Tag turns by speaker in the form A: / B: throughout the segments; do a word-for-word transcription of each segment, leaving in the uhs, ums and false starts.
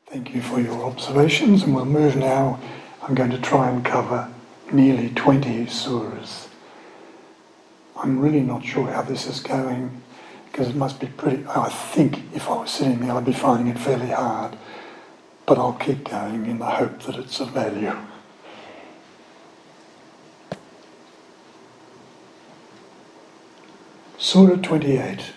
A: Thank you for your observations, and we'll move now. I'm going to try and cover nearly twenty surahs. I'm really not sure how this is going, because it must be pretty... I think if I was sitting there I'd be finding it fairly hard, but I'll keep going in the hope that it's of value. Surah twenty-eight.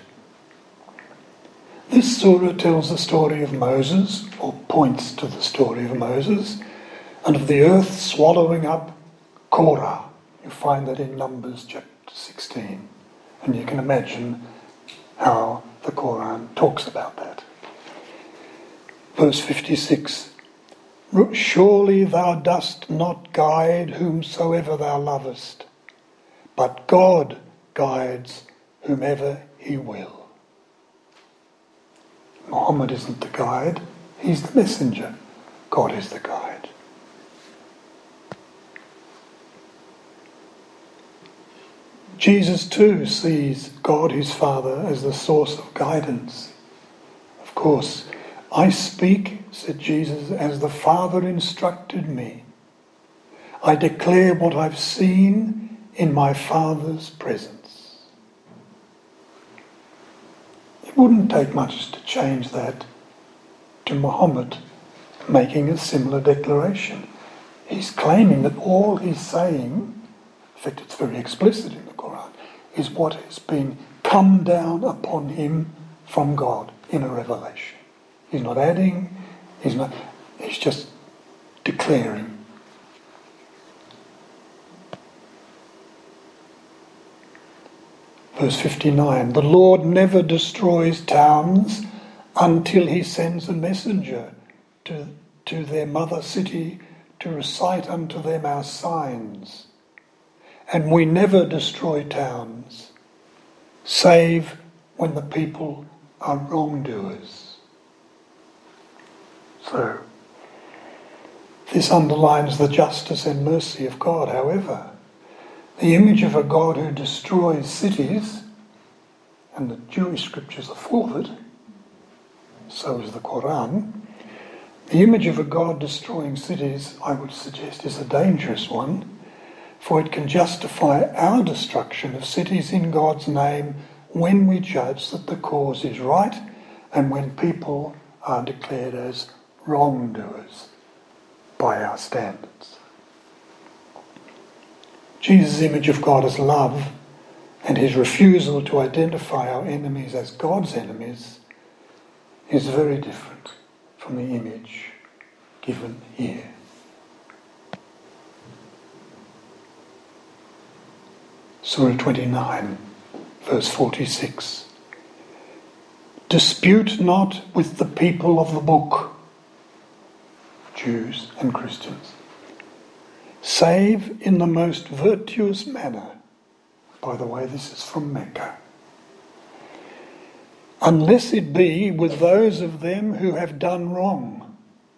A: This surah tells the story of Moses, or points to the story of Moses, and of the earth swallowing up Korah. You find that in Numbers chapter sixteen. And you can imagine how the Quran talks about that. Verse fifty-six. Surely thou dost not guide whomsoever thou lovest, but God guides whomever he will. Muhammad isn't the guide, he's the messenger. God is the guide. Jesus too sees God his Father as the source of guidance. Of course, I speak, said Jesus, as the Father instructed me. I declare what I've seen in my Father's presence. It wouldn't take much to change that to Muhammad making a similar declaration. He's claiming that all he's saying, in fact it's very explicit in the Quran, is what has been come down upon him from God in a revelation. He's not adding, he's not, he's just declaring. Verse fifty-nine, the Lord never destroys towns until he sends a messenger to, to their mother city to recite unto them our signs. And we never destroy towns, save when the people are wrongdoers. So, this underlines the justice and mercy of God. However, the image of a God who destroys cities, and the Jewish scriptures are full of it, so is the Quran, the image of a God destroying cities, I would suggest, is a dangerous one, for it can justify our destruction of cities in God's name when we judge that the cause is right and when people are declared as wrongdoers by our standards. Jesus' image of God as love and his refusal to identify our enemies as God's enemies is very different from the image given here. Surah twenty-nine, verse forty-six. Dispute not with the people of the book, Jews and Christians, save in the most virtuous manner. By the way, this is from Mecca. Unless it be with those of them who have done wrong.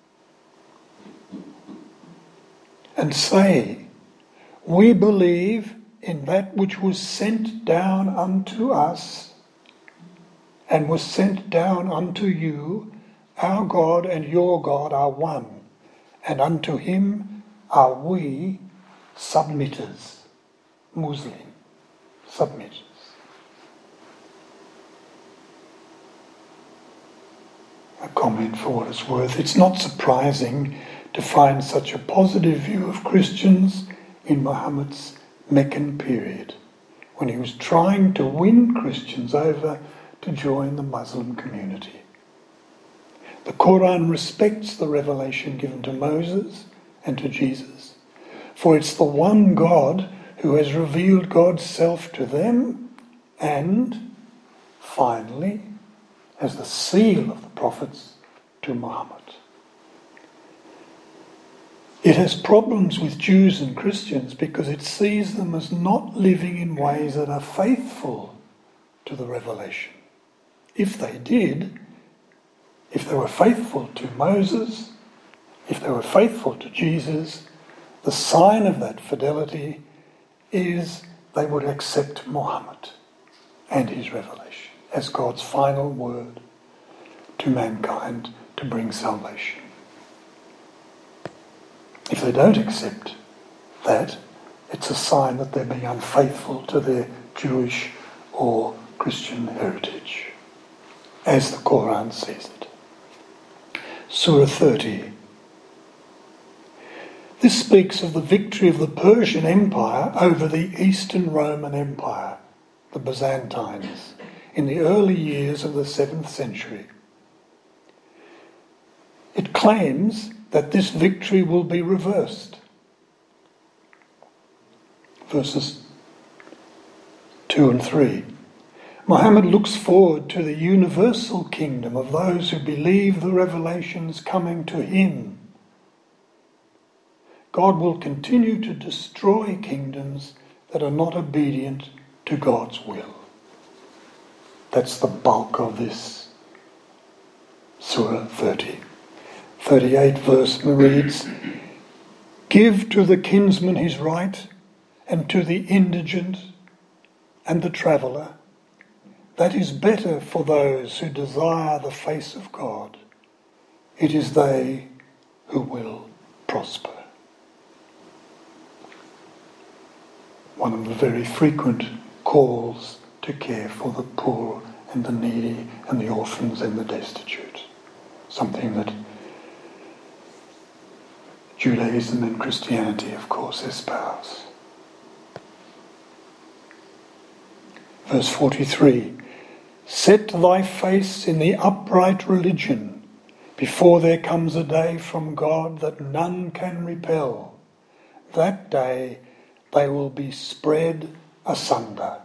A: And say, we believe in that which was sent down unto us, and was sent down unto you, our God and your God are one, and unto him are we submitters, Muslim submitters. A comment for what it's worth. It's not surprising to find such a positive view of Christians in Muhammad's Meccan period, when he was trying to win Christians over to join the Muslim community. The Quran respects the revelation given to Moses and to Jesus, for it's the one God who has revealed God's self to them, and, finally, as the seal of the prophets, to Muhammad. It has problems with Jews and Christians because it sees them as not living in ways that are faithful to the revelation. If they did, if they were faithful to Moses, if they were faithful to Jesus, the sign of that fidelity is they would accept Muhammad and his revelation as God's final word to mankind to bring salvation. If they don't accept that, it's a sign that they're being unfaithful to their Jewish or Christian heritage, as the Quran sees it. Surah thirty. This speaks of the victory of the Persian Empire over the Eastern Roman Empire, the Byzantines, in the early years of the seventh century. It claims that this victory will be reversed. Verses two and three. Muhammad looks forward to the universal kingdom of those who believe the revelations coming to him. God will continue to destroy kingdoms that are not obedient to God's will. That's the bulk of this Surah thirty. thirty-eight verse reads, "Give to the kinsman his right, and to the indigent and the traveller. That is better for those who desire the face of God. It is they who will prosper." One of the very frequent calls to care for the poor and the needy and the orphans and the destitute. Something that Judaism and Christianity, of course, espouse. Verse forty-three, "Set thy face in the upright religion, before there comes a day from God that none can repel. That day they will be spread asunder."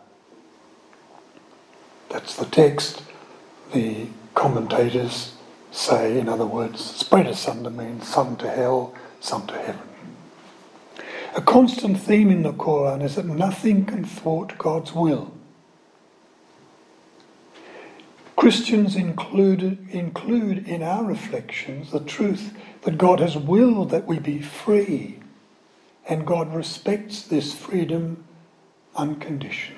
A: That's the text. The commentators say, in other words, spread asunder means some to hell, some to heaven. A constant theme in the Quran is that nothing can thwart God's will. Christians include, include in our reflections the truth that God has willed that we be free, and God respects this freedom unconditionally.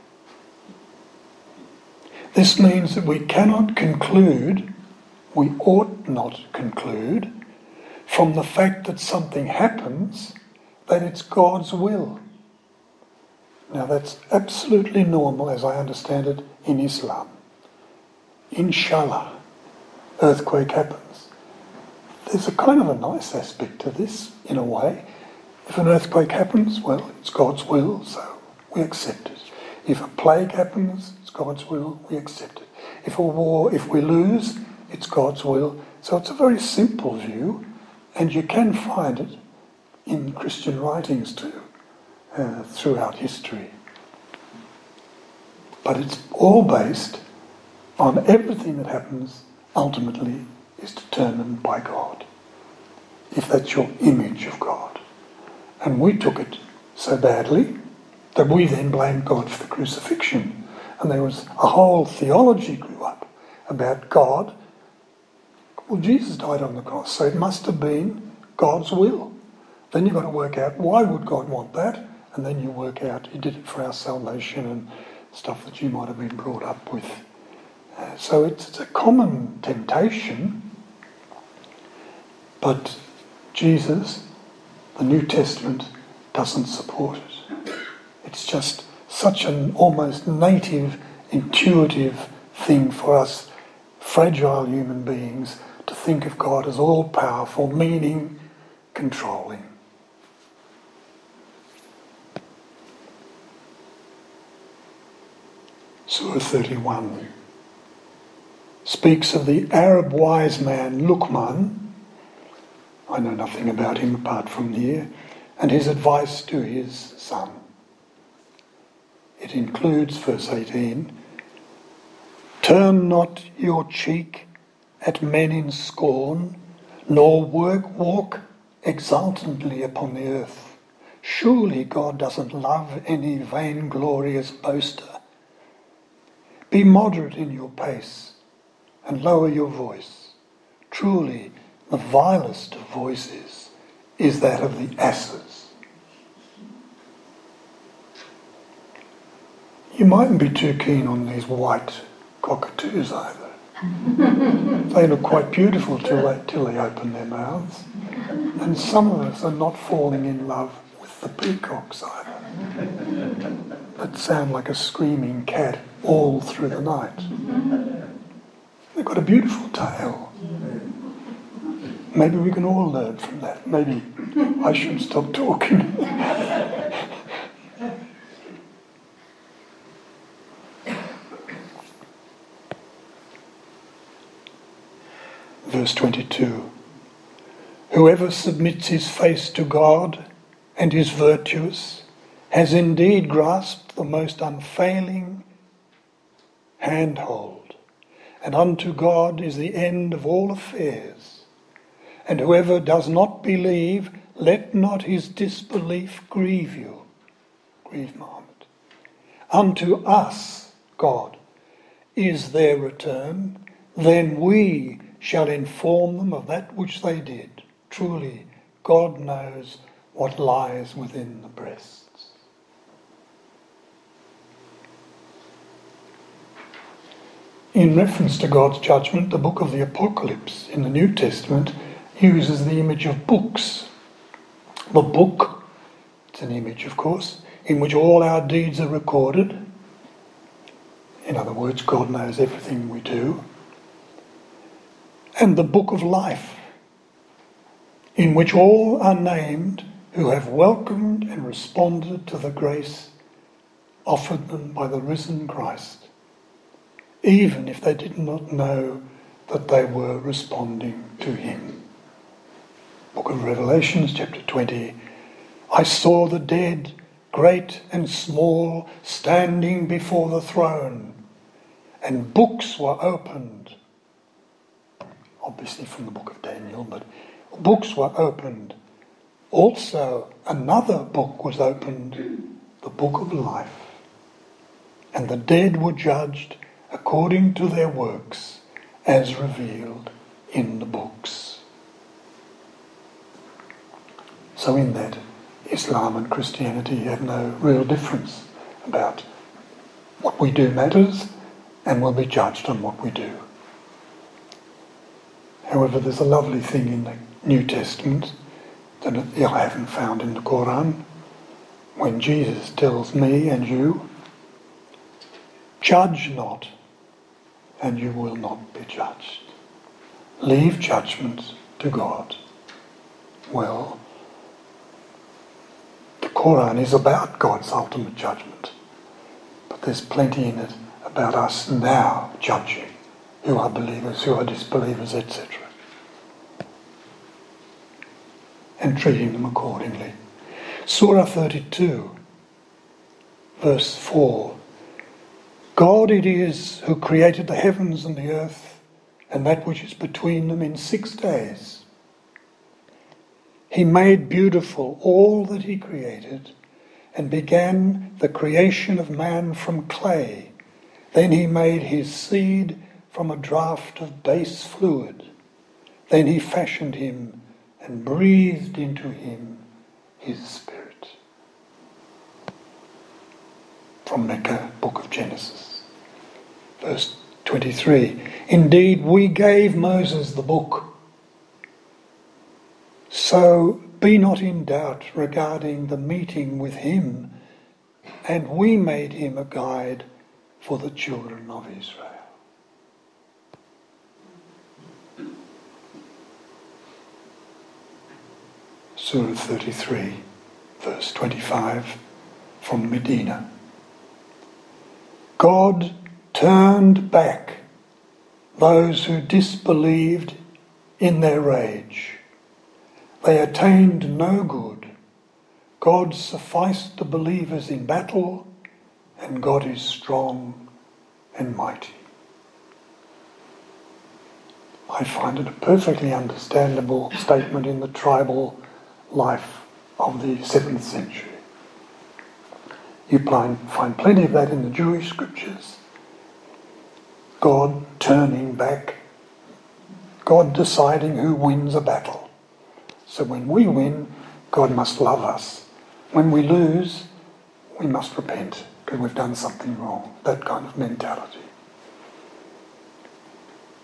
A: This means that we cannot conclude, we ought not conclude, from the fact that something happens, that it's God's will. Now that's absolutely normal, as I understand it, in Islam. Inshallah, earthquake happens. There's a kind of a nice aspect to this, in a way. If an earthquake happens, well, it's God's will, so we accept it. If a plague happens, it's God's will, we accept it. If a war, if we lose, it's God's will. So it's a very simple view, and you can find it in Christian writings too, uh, throughout history. But it's all based on everything that happens ultimately is determined by God, if that's your image of God. And we took it so badly that we then blamed God for the crucifixion. And there was a whole theology grew up about God. Well, Jesus died on the cross, so it must have been God's will. Then you've got to work out, why would God want that? And then you work out, he did it for our salvation and stuff that you might have been brought up with. Uh, so it's, it's a common temptation, but Jesus, the New Testament, doesn't support it. It's just such an almost native, intuitive thing for us fragile human beings to think of God as all-powerful, meaning controlling. Surah thirty-one speaks of the Arab wise man Luqman. I know nothing about him apart from here, and his advice to his son. It includes, verse eighteen, "Turn not your cheek at men in scorn, nor work, walk exultantly upon the earth. Surely God doesn't love any vainglorious boaster. Be moderate in your pace and lower your voice. Truly, the vilest of voices is that of the asses." You mightn't be too keen on these white cockatoos either. They look quite beautiful till they, till they open their mouths. And some of us are not falling in love with the peacocks either, that sound like a screaming cat all through the night. They've got a beautiful tail. Maybe we can all learn from that. Maybe I should stop talking. Verse twenty-two. Whoever submits his face to God and is virtuous has indeed grasped the most unfailing handhold, and unto God is the end of all affairs. And whoever does not believe, let not his disbelief grieve you. Grieve Muhammad. Unto us, God, is their return, then we shall inform them of that which they did. Truly, God knows what lies within the breasts. In reference to God's judgment, the book of the Apocalypse in the New Testament uses the image of books. The book, it's an image of course, in which all our deeds are recorded. In other words, God knows everything we do. And the book of life, in which all are named who have welcomed and responded to the grace offered them by the risen Christ, even if they did not know that they were responding to him. Book of Revelations, chapter twenty. I saw the dead, great and small, standing before the throne, and books were opened. Obviously from the book of Daniel, but books were opened. Also, another book was opened, the book of life. And the dead were judged according to their works, as revealed in the books. So in that, Islam and Christianity have no real difference about what we do matters and will be judged on what we do. However, there's a lovely thing in the New Testament that I haven't found in the Quran, when Jesus tells me and you, judge not, and you will not be judged. Leave judgment to God. Well, the Quran is about God's ultimate judgment, but there's plenty in it about us now judging who are believers, who are disbelievers, et cetera, and treating them accordingly. Surah thirty-two, verse four. God it is who created the heavens and the earth and that which is between them in six days. He made beautiful all that he created and began the creation of man from clay. Then he made his seed from a draught of base fluid. Then he fashioned him and breathed into him his spirit. From Mecca, Book of Genesis. Verse twenty-three. Indeed, we gave Moses the book. So be not in doubt regarding the meeting with him, and we made him a guide for the children of Israel. Surah thirty-three, verse twenty-five, from Medina. God turned back those who disbelieved in their rage. They attained no good. God sufficed the believers in battle, and God is strong and mighty. I find it a perfectly understandable statement in the tribal life of the seventh century. You find plenty of that in the Jewish scriptures. God turning back, God deciding who wins a battle. So when we win, God must love us. When we lose, we must repent because we've done something wrong. That kind of mentality.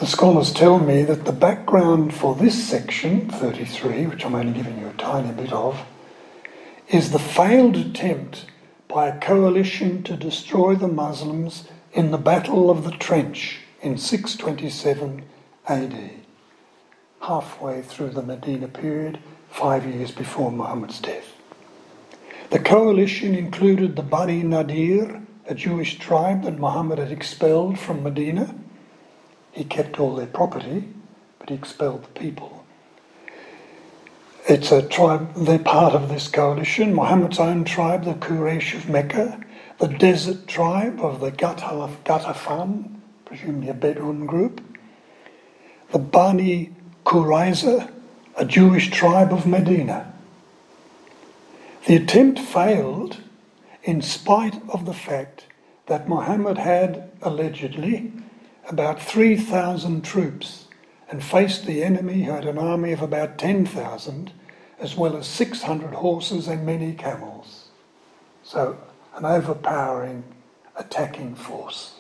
A: The scholars tell me that the background for this section, thirty-three, which I'm only giving you a tiny bit of, is the failed attempt by a coalition to destroy the Muslims in the Battle of the Trench in six twenty-seven A D, halfway through the Medina period, five years before Muhammad's death. The coalition included the Bani Nadir, a Jewish tribe that Muhammad had expelled from Medina. He kept all their property, but he expelled the people. It's a tribe, they're part of this coalition. Muhammad's own tribe, the Quraysh of Mecca, the desert tribe of the Ghatafan, presumably a Bedouin group, the Bani Qurayza, a Jewish tribe of Medina. The attempt failed in spite of the fact that Muhammad had, allegedly, about three thousand troops and faced the enemy who had an army of about ten thousand, as well as six hundred horses and many camels. So, an overpowering attacking force.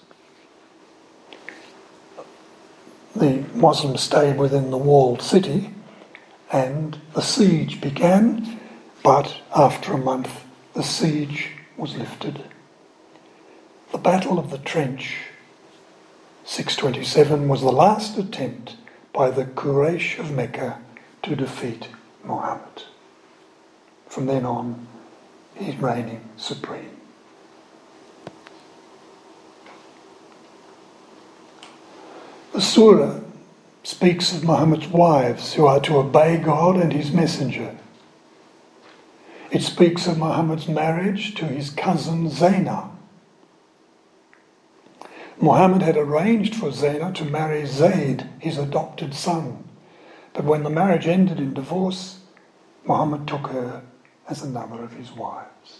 A: The Muslims stayed within the walled city and the siege began, but after a month the siege was lifted. The Battle of the Trench, six twenty-seven, was the last attempt by the Quraysh of Mecca to defeat Muhammad. From then on, he's reigning supreme. The surah speaks of Muhammad's wives who are to obey God and his messenger. It speaks of Muhammad's marriage to his cousin Zainab. Muhammad had arranged for Zainab to marry Zayd, his adopted son, but when the marriage ended in divorce, Muhammad took her as another of his wives.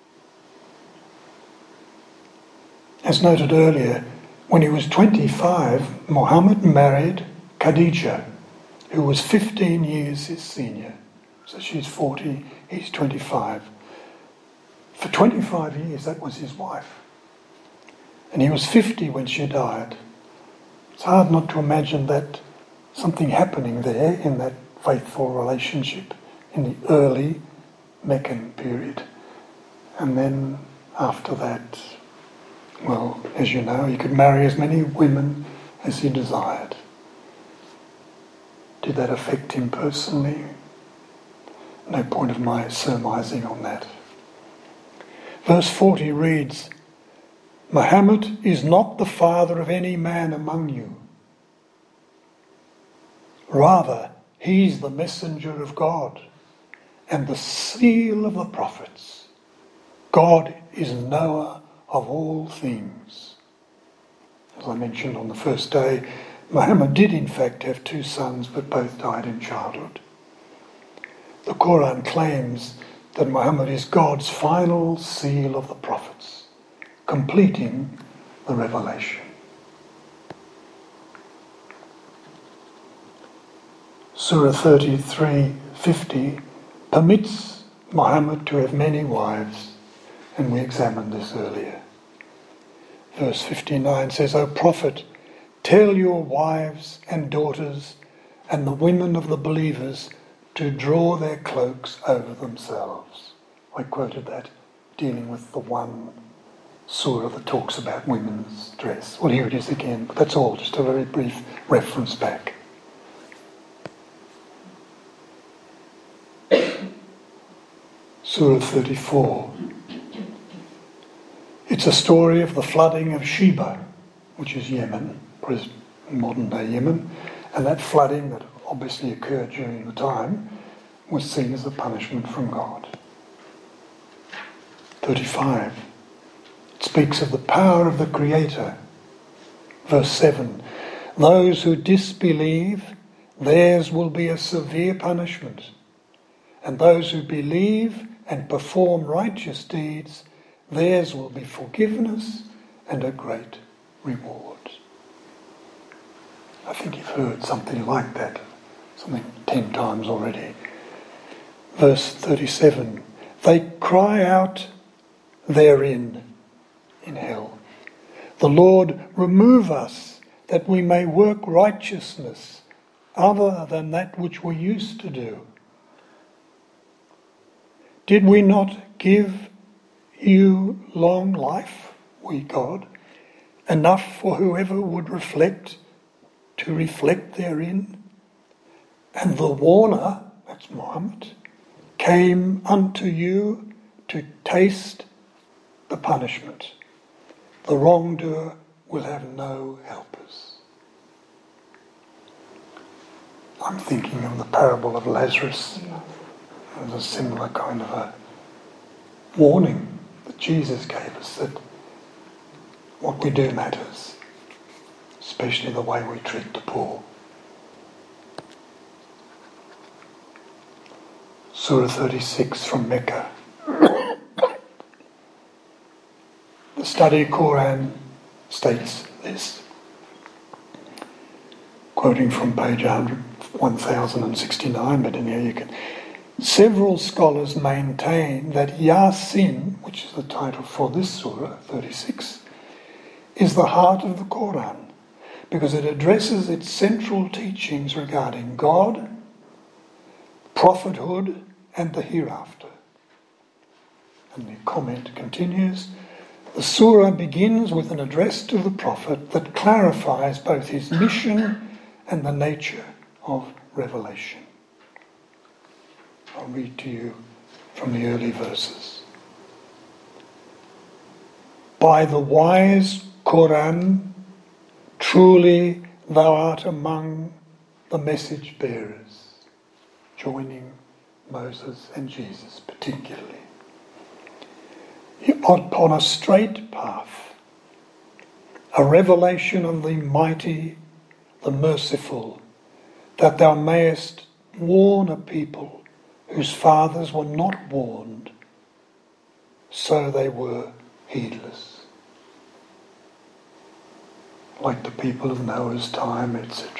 A: As noted earlier, when he was twenty-five, Muhammad married Khadija, who was fifteen years his senior. So she's forty, he's twenty-five. For twenty-five years, that was his wife. And he was fifty when she died. It's hard not to imagine that something happening there in that faithful relationship in the early Meccan period. And then after that, well, as you know, he could marry as many women as he desired. Did that affect him personally? No point of my surmising on that. Verse forty reads, Muhammad is not the father of any man among you. Rather, he's the messenger of God and the seal of the prophets. God is knower of all things. As I mentioned on the first day, Muhammad did in fact have two sons, but both died in childhood. The Quran claims that Muhammad is God's final seal of the prophets, completing the revelation. Surah thirty-three fifty permits Muhammad to have many wives, and we examined this earlier. Verse fifty-nine says, O Prophet, tell your wives and daughters and the women of the believers to draw their cloaks over themselves. I quoted that, dealing with the one surah that talks about women's dress. Well, here it is again, but that's all, just a very brief reference back. Surah thirty-four. It's a story of the flooding of Sheba, which is Yemen, modern-day Yemen, and that flooding that obviously occurred during the time was seen as a punishment from God. thirty-five. It speaks of the power of the Creator. Verse seven. Those who disbelieve, theirs will be a severe punishment. And those who believe and perform righteous deeds, theirs will be forgiveness and a great reward. I think you've heard something like that, something ten times already. Verse thirty-seven. They cry out therein, in hell, the Lord, remove us, that we may work righteousness other than that which we used to do? Did we not give you long life, we God, enough for whoever would reflect to reflect therein? And the warner, that's Muhammad, came unto you to taste the punishment. The wrongdoer will have no helpers. I'm thinking of the parable of Lazarus. There's a similar kind of a warning that Jesus gave us, that what we do matters, especially the way we treat the poor. Surah thirty-six from Mecca. The Study Quran states this, quoting from page one thousand sixty-nine, but in here you can... Several scholars maintain that Yasin, which is the title for this surah, thirty-six, is the heart of the Quran, because it addresses its central teachings regarding God, prophethood, and the hereafter. And the comment continues, the surah begins with an address to the Prophet that clarifies both his mission and the nature of revelation. I'll read to you from the early verses. By the wise Quran, truly thou art among the message bearers, joining Moses and Jesus particularly. You are upon a straight path, a revelation of the mighty, the merciful, that thou mayest warn a people whose fathers were not warned, so they were heedless. Like the people of Noah's time, et cetera.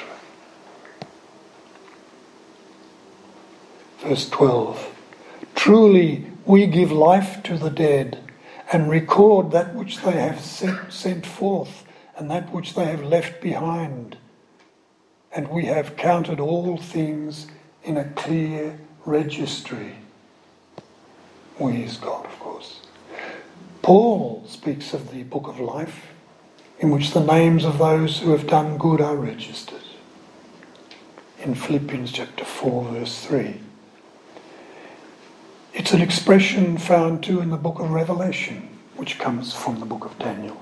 A: Verse twelve. Truly we give life to the dead and record that which they have sent, sent forth and that which they have left behind. And we have counted all things in a clear registry. We is God, of course. Paul speaks of the book of life, in which the names of those who have done good are registered. In Philippians chapter four, verse three. It's an expression found too in the book of Revelation, which comes from the book of Daniel.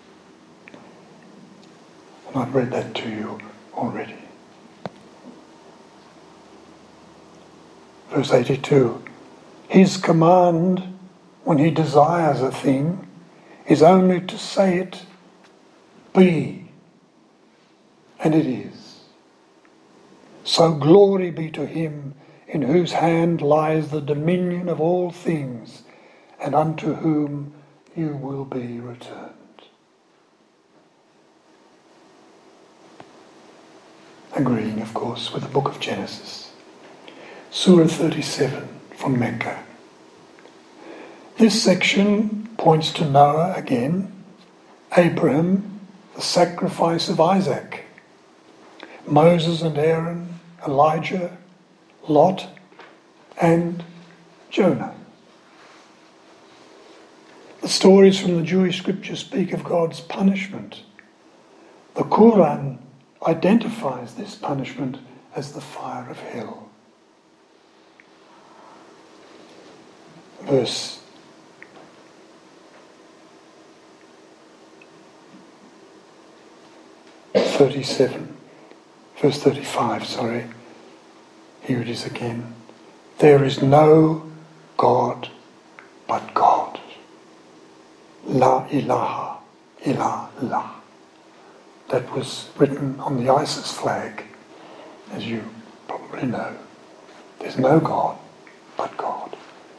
A: And I've read that to you already. Verse eighty-two. His command, when he desires a thing, is only to say it, be, and it is. So glory be to him in whose hand lies the dominion of all things, and unto whom you will be returned. Agreeing, of course, with the book of Genesis. Surah thirty-seven from Mecca. This section points to Noah again, Abraham, the sacrifice of Isaac, Moses and Aaron, Elijah, Lot, and Jonah. The stories from the Jewish scriptures speak of God's punishment. The Quran identifies this punishment as the fire of hell. Verse thirty-seven, verse thirty-five, sorry. Here it is again. There is no God but God. La ilaha illallah. That was written on the ISIS flag, as you probably know. There's no God but God.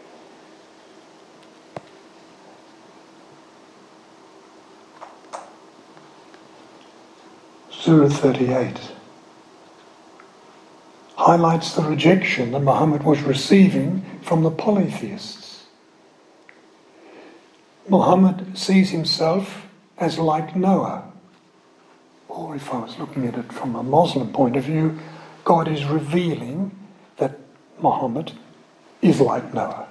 A: Surah thirty-eight highlights the rejection that Muhammad was receiving from the polytheists. Muhammad sees himself as like Noah, or if I was looking at it from a Muslim point of view, God is revealing that Muhammad is like Noah.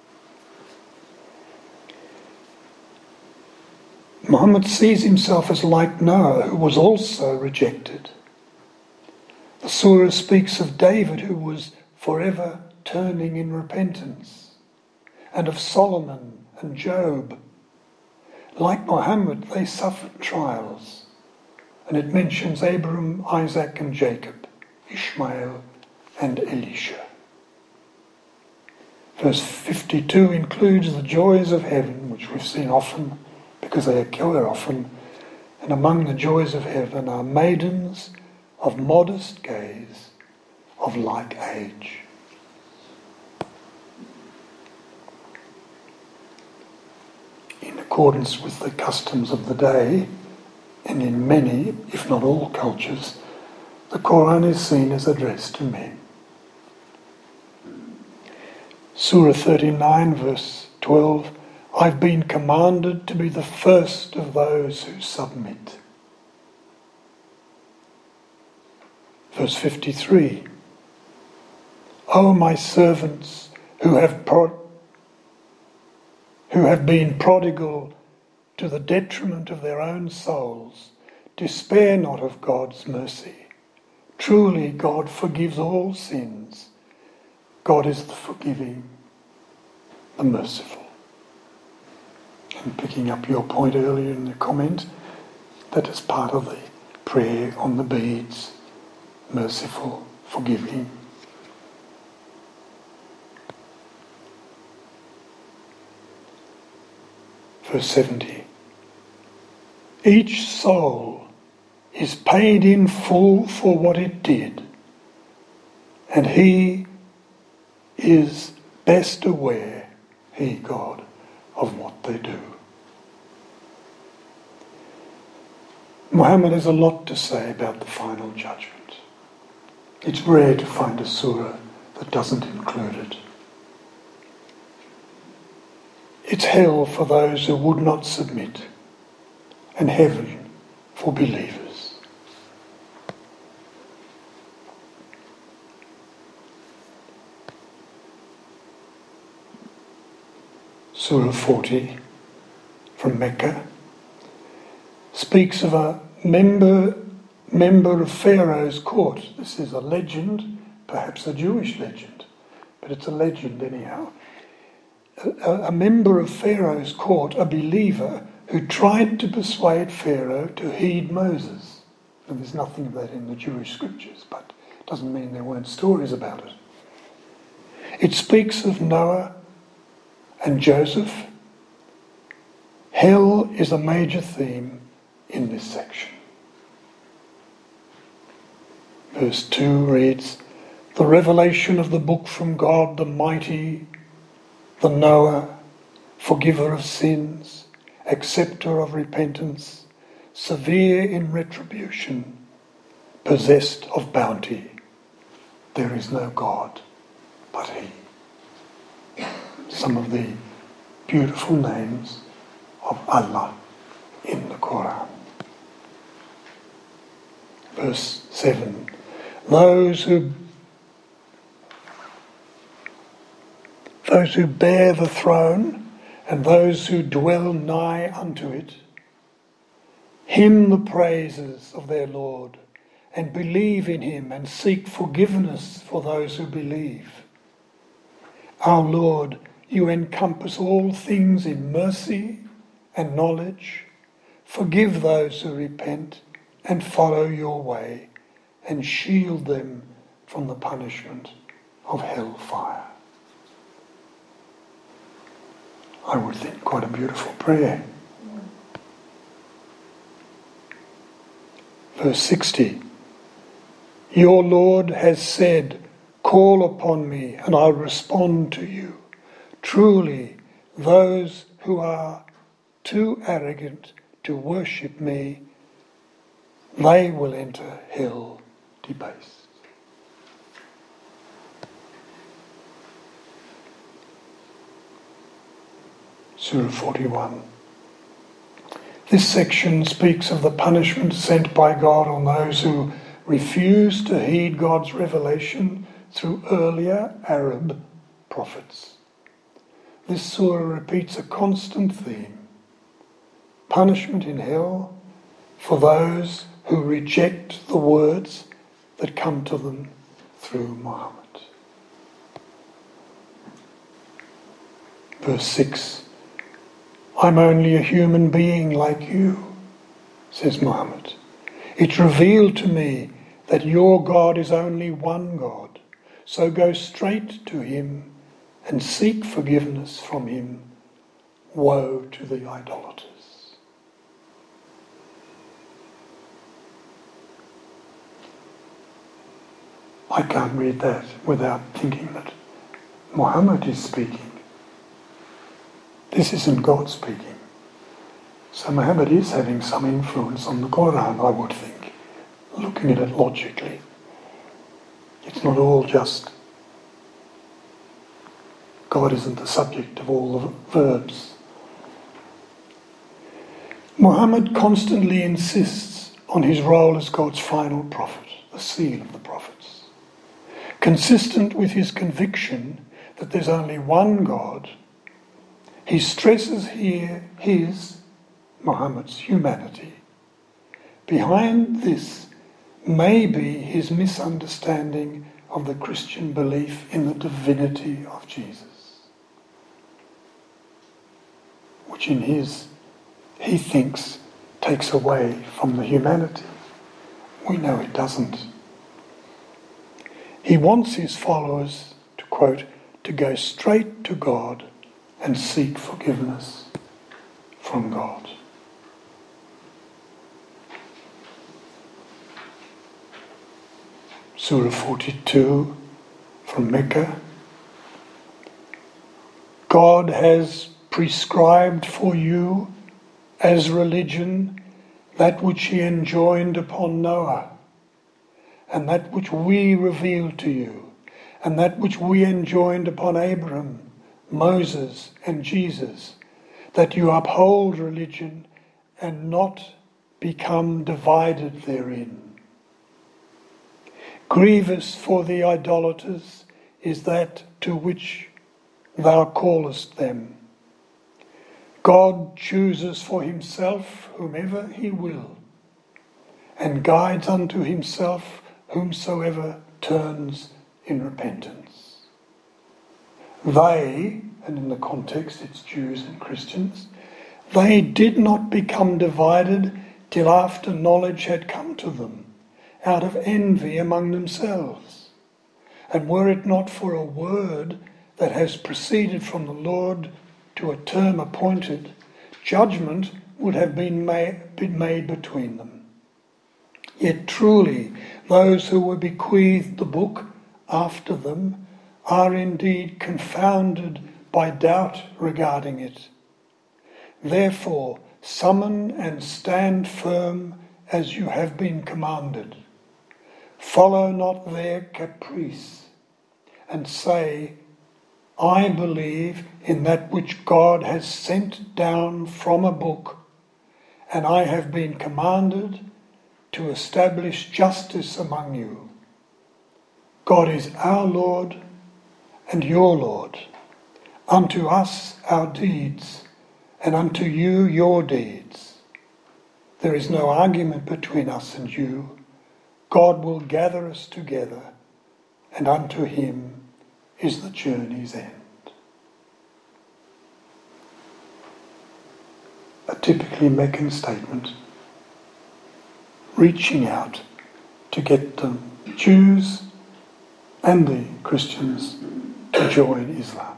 A: Muhammad sees himself as like Noah, who was also rejected. The surah speaks of David, who was forever turning in repentance, and of Solomon and Job. Like Muhammad, they suffered trials, and it mentions Abraham, Isaac and Jacob, Ishmael and Elisha. Verse fifty-two includes the joys of heaven, which we've seen often because they occur often, and among the joys of heaven are maidens of modest gaze, of like age. In accordance with the customs of the day, and in many, if not all cultures, the Quran is seen as addressed to men. Surah thirty-nine, verse twelve, I've been commanded to be the first of those who submit. Verse fifty-three, O my servants who have pro- who have been prodigal to the detriment of their own souls, despair not of God's mercy. Truly God forgives all sins. God is the forgiving, the merciful. And picking up your point earlier in the comment, that is part of the prayer on the beads, merciful, forgiving. Verse seventy. Each soul is paid in full for what it did, and He is best aware, He, God, of what they do. Muhammad has a lot to say about the final judgment. It's rare to find a surah that doesn't include it. It's hell for those who would not submit, and heaven for believers. Surah forty from Mecca speaks of a member member of Pharaoh's court. This is a legend, perhaps a Jewish legend, but it's a legend anyhow. A, a member of Pharaoh's court, a believer, who tried to persuade Pharaoh to heed Moses. And there's nothing of that in the Jewish scriptures, but it doesn't mean there weren't stories about it. It speaks of Noah and Joseph. Hell is a major theme in this section. Verse two reads, the revelation of the book from God, the mighty, the knower, forgiver of sins, acceptor of repentance, severe in retribution, possessed of bounty. There is no God but He. Some of the beautiful names of Allah in the Quran. Verse seven. Those who those who bear the throne and those who dwell nigh unto it, hymn the praises of their Lord, and believe in Him and seek forgiveness for those who believe. Our Lord, You encompass all things in mercy and knowledge. Forgive those who repent and follow Your way, and shield them from the punishment of hellfire. I would think quite a beautiful prayer. Verse sixty. Your Lord has said, call upon me and I'll respond to you. Truly, those who are too arrogant to worship me, they will enter hell debased. Surah forty-one. This section speaks of the punishment sent by God on those who refuse to heed God's revelation through earlier Arab prophets. This surah repeats a constant theme: punishment in hell for those who reject the words that come to them through Muhammad. Verse six, I'm only a human being like you, says Muhammad. It's revealed to me that your God is only one God, so go straight to him and seek forgiveness from him. Woe to the idolaters. I can't read that without thinking that Muhammad is speaking. This isn't God speaking. So Muhammad is having some influence on the Quran, I would think, looking at it logically. It's not all just God isn't the subject of all the verbs. Muhammad constantly insists on his role as God's final prophet, the seal of the prophets. Consistent with his conviction that there's only one God, he stresses here his, Muhammad's, humanity. Behind this may be his misunderstanding of the Christian belief in the divinity of Jesus, which in his, he thinks, takes away from the humanity. We know it doesn't. He wants his followers, to quote, to go straight to God and seek forgiveness from God. Surah forty-two from Mecca. God has prescribed for you as religion that which he enjoined upon Noah, and that which we revealed to you, and that which we enjoined upon Abraham, Moses, and Jesus, that you uphold religion and not become divided therein. Grievous for the idolaters is that to which thou callest them. God chooses for himself whomever he will, and guides unto himself whomsoever turns in repentance. They, and in the context it's Jews and Christians, they did not become divided till after knowledge had come to them, out of envy among themselves. And were it not for a word that has proceeded from the Lord to a term appointed, judgment would have been made, been made between them. Yet truly, those who were bequeathed the book after them are indeed confounded by doubt regarding it. Therefore, summon and stand firm as you have been commanded. Follow not their caprice, and say, I believe in that which God has sent down from a book, and I have been commanded to establish justice among you. God is our Lord and your Lord. Unto us our deeds, and unto you your deeds. There is no argument between us and you. God will gather us together, and unto him is the journey's end. A typically Meccan statement, reaching out to get the Jews and the Christians to join Islam.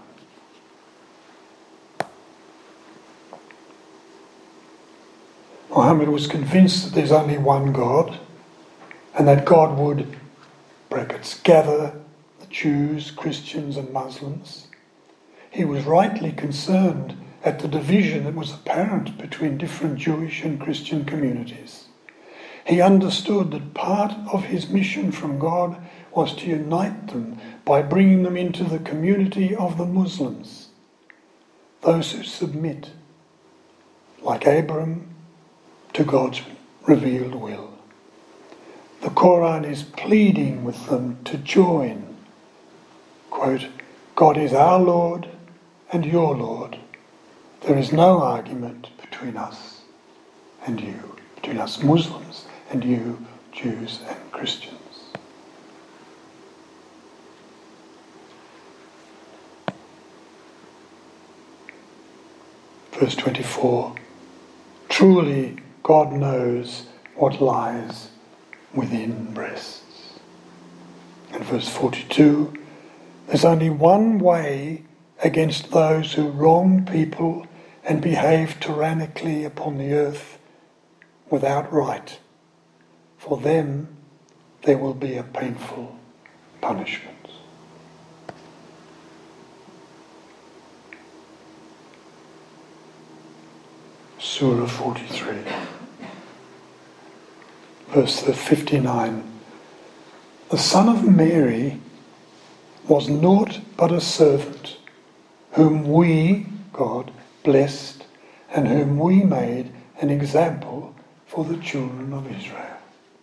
A: Muhammad was convinced that there's only one God, and that God would, brackets, gather the Jews, Christians and Muslims. He was rightly concerned at the division that was apparent between different Jewish and Christian communities. He understood that part of his mission from God was to unite them by bringing them into the community of the Muslims, those who submit, like Abraham, to God's revealed will. The Quran is pleading with them to join. Quote, God is our Lord and your Lord. There is no argument between us and you, between us Muslims and you, Jews and Christians. Verse twenty-four, truly God knows what lies within breasts. And verse forty-two, there's only one way against those who wrong people and behave tyrannically upon the earth without right. For them there will be a painful punishment. Surah forty-three, verse fifty-nine. The son of Mary was naught but a servant, whom we, God, blessed, and whom we made an example for the children of Israel.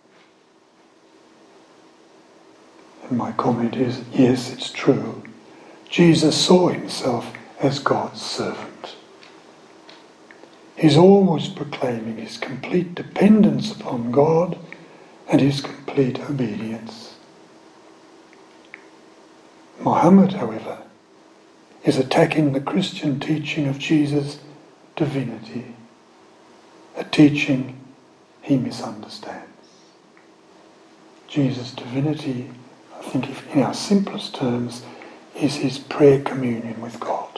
A: And my comment is, yes, it's true. Jesus saw himself as God's servant. He's always proclaiming his complete dependence upon God and his complete obedience. Muhammad, however, is attacking the Christian teaching of Jesus' divinity, a teaching he misunderstands. Jesus' divinity, I think if in our simplest terms, is his prayer communion with God.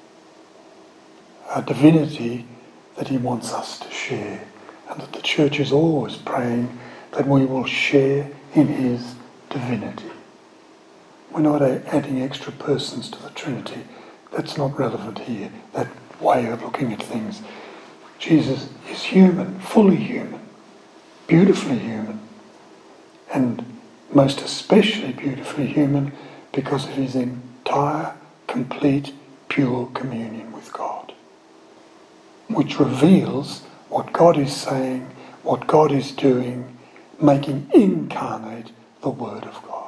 A: A divinity that he wants us to share, and that the church is always praying that we will share in his divinity. We're not adding extra persons to the Trinity. That's not relevant here, that way of looking at things. Jesus is human, fully human, beautifully human, and most especially beautifully human because of his entire, complete, pure communion with God, which reveals what God is saying, what God is doing, making incarnate the Word of God.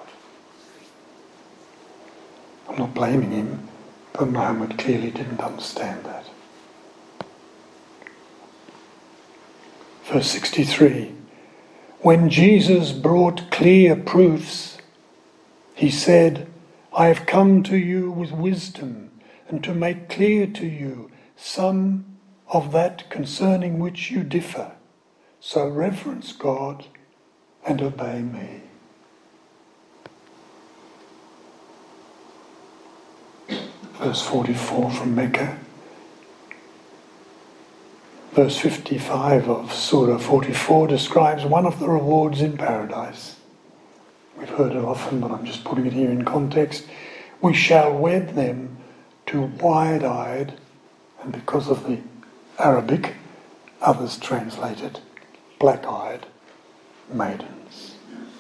A: I'm not blaming him, but Muhammad clearly didn't understand that. Verse sixty-three, when Jesus brought clear proofs, he said, I have come to you with wisdom and to make clear to you some of that concerning which you differ. So reverence God and obey me. Verse forty-four from Mecca. Verse fifty-five of Surah forty-four describes one of the rewards in paradise. We've heard it often, but I'm just putting it here in context. We shall wed them to wide-eyed, and because of the Arabic, others translate it, black-eyed maidens.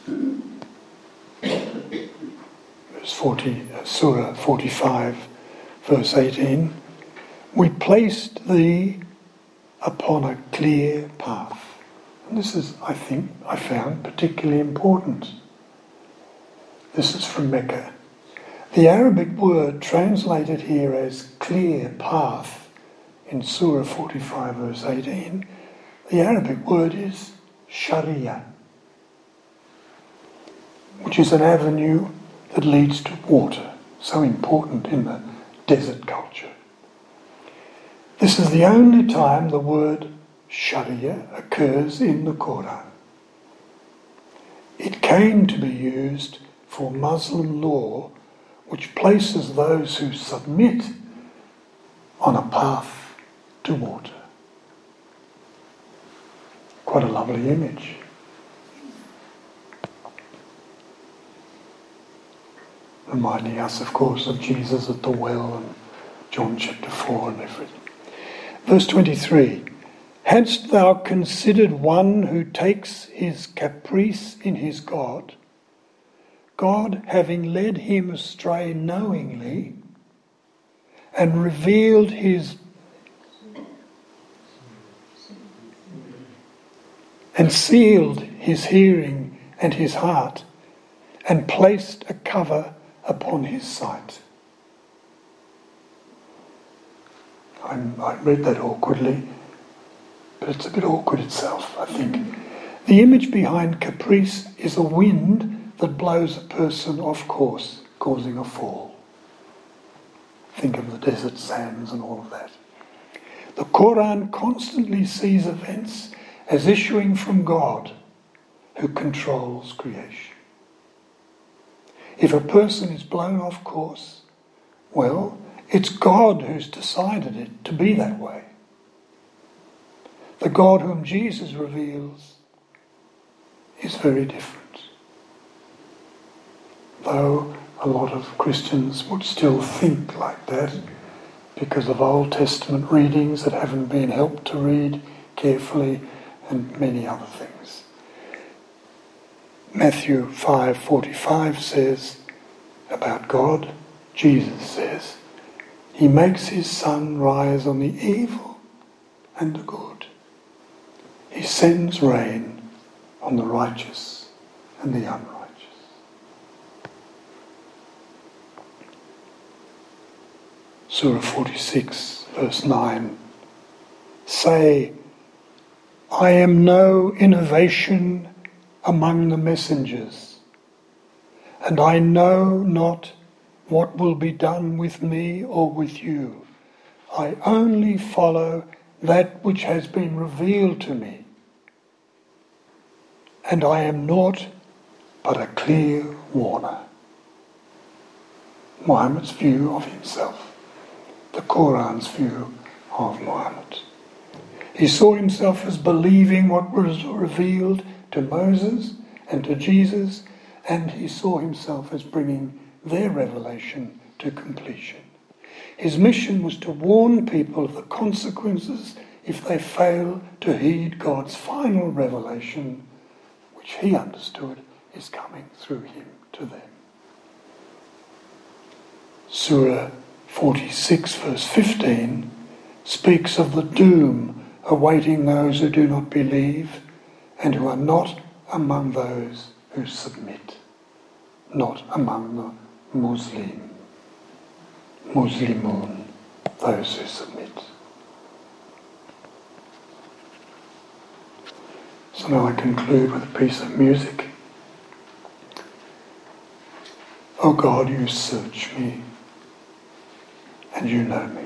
A: Verse forty, uh, Surah forty-five, verse eighteen. We placed thee upon a clear path. And this is, I think, I found particularly important. This is from Mecca. The Arabic word translated here as clear path in Surah forty-five, verse eighteen, the Arabic word is Sharia, which is an avenue that leads to water, so important in the desert culture. This is the only time the word Sharia occurs in the Quran. It came to be used for Muslim law, which places those who submit on a path to water. Quite a lovely image. Reminding us, of course, of Jesus at the well and John chapter four and everything. Verse twenty-three, hadst thou considered one who takes his caprice in his God, God having led him astray knowingly and revealed his and sealed his hearing and his heart, and placed a cover upon his sight. I'm, I read that awkwardly, but it's a bit awkward itself, I think. The image behind caprice is a wind that blows a person off course, causing a fall. Think of the desert sands and all of that. The Quran constantly sees events as issuing from God, who controls creation. If a person is blown off course, well, it's God who's decided it to be that way. The God whom Jesus reveals is very different. Though a lot of Christians would still think like that because of Old Testament readings that haven't been helped to read carefully and many other things. Matthew five forty-five says about God, Jesus says, He makes his sun rise on the evil and the good. He sends rain on the righteous and the unrighteous. Surah forty-six, verse nine. Say, I am no innovation among the messengers, and I know not what will be done with me or with you. I only follow that which has been revealed to me, and I am naught but a clear warner. Muhammad's view of himself, the Quran's view of Muhammad. He saw himself as believing what was revealed to Moses and to Jesus, and he saw himself as bringing their revelation to completion. His mission was to warn people of the consequences if they fail to heed God's final revelation, which he understood is coming through him to them. Surah forty-six, verse fifteen, speaks of the doom awaiting those who do not believe and who are not among those who submit, not among the Muslim, Muslimun, those who submit. So now I conclude with a piece of music. O God, you search me, and you know me.